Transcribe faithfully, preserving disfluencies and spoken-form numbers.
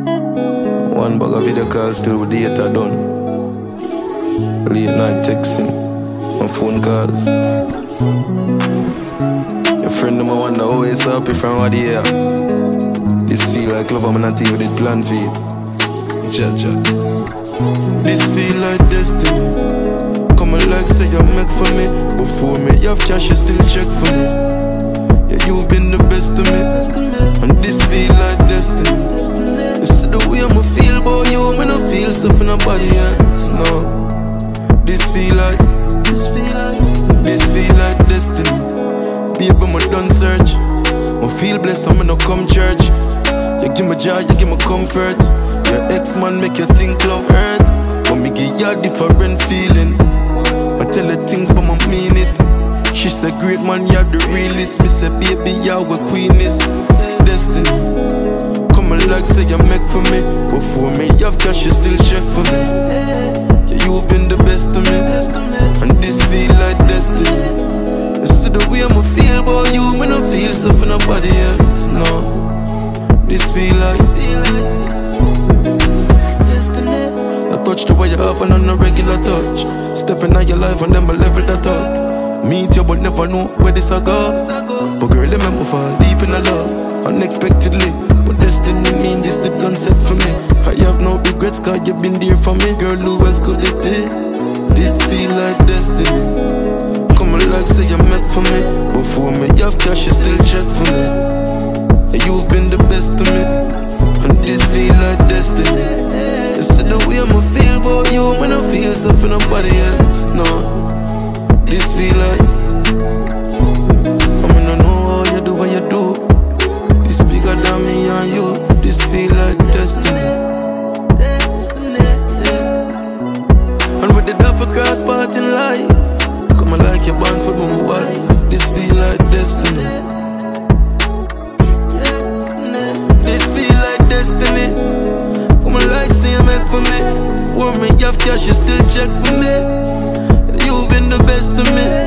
One bag of video calls still with data done. Late night texting and phone calls. Your friend them I wonder how it's happy from what they are. This feel like love, I'm not even did plan for it. Jaja. This feel like destiny. Come on like say you make for me. Before me, you have cash, you still check for me. Yeah, you've been the best to me. And this feel like destiny. You see the way I'ma feel about you, I'm gonna feel stuff in nobody else, no. This feel like, this feel like, this feel like destiny. Baby, I'm done search. I feel blessed, I'm gonna come church. You give me joy, you give me comfort. Your ex-man make you think love hurt. But me give you a different feeling. I tell her things but I mean it. She said great man, you're the realest. Me say baby, you're a queen is destiny. Come on like say you make for me. Before me, you have cash, you still check for me. Yeah, you've been the best to me. And this feel like destiny. You see the way I'ma feel about you, me no feel so for nobody else, no. This feel like, feel like destiny. I touch the way you have and on a regular touch. Stepping out your life and then I level that up. Meet you but never know where this I go. But girl, remember fall deep in the love unexpectedly. But destiny mean this the concept for me. I have no regrets cause you've been there for me. Girl, who else could it be? This feel like destiny. Come on like say you met for me. Before me, you have cash, you still check for me. And you've been the best to me. And this feel like destiny. You see the way I'ma feel about you, man, I feel so for nobody else, no. This feel like I mean, I know how you do what you do. This bigger than me and you. This feel like destiny. And with the duffer cross part in life, come on like you're born for my wife. This feel like destiny. This feel like destiny. Come on like say you make for me. For me, you have cash, you still check for me. You've been the best to me.